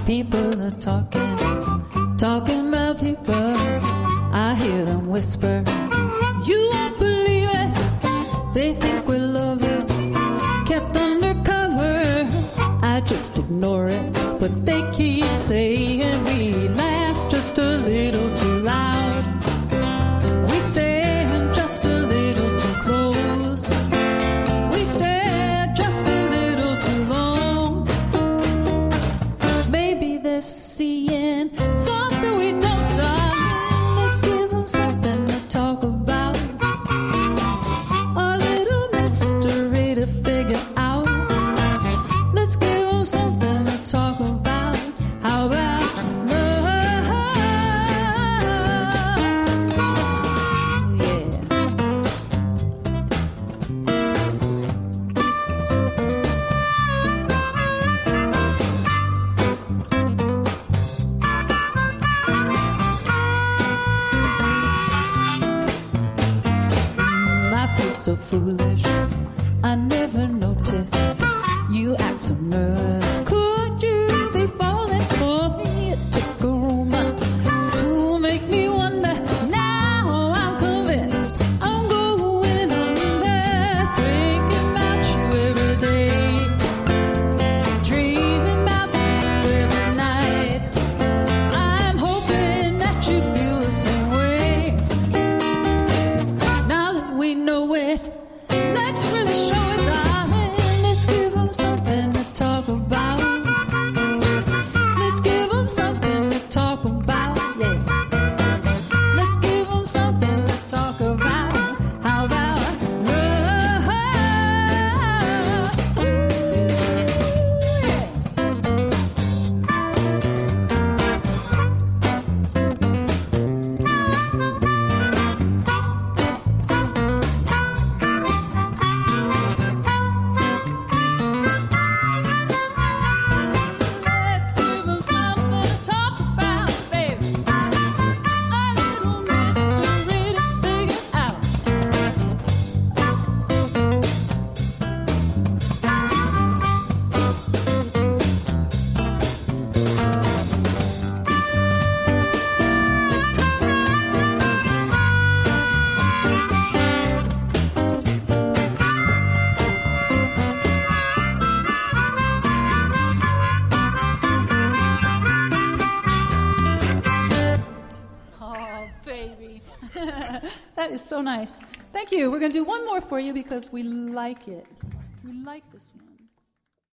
People are talking about people. I hear them whisper, you won't believe it. They think we're lovers, kept undercover. I just ignore it, but they keep saying we laugh just a little too loud. We stand just a little too close. We stare just a little too long. Maybe they're seeing something we don't, darling. Let's give them something to talk about. A little mystery to figure out. Let's give them something to talk about. How about love? So foolish, I never noticed. You act so nervous. Could you be falling for me? It took a rumor to make me wonder. Now I'm convinced I'm going under. Thinking about you every day, dreaming about you every night. I'm hoping that you feel the same way. Now that we know it, let's really show it, darling. Let's give them something to talk about. Let's give them something to talk about, yeah. Let's give them something to talk about. How about love? Let's give them something to talk about, baby. A little mystery to figure out. Oh, baby. That is so nice. Thank you. We're going to do one more for you because we like it. We like this one.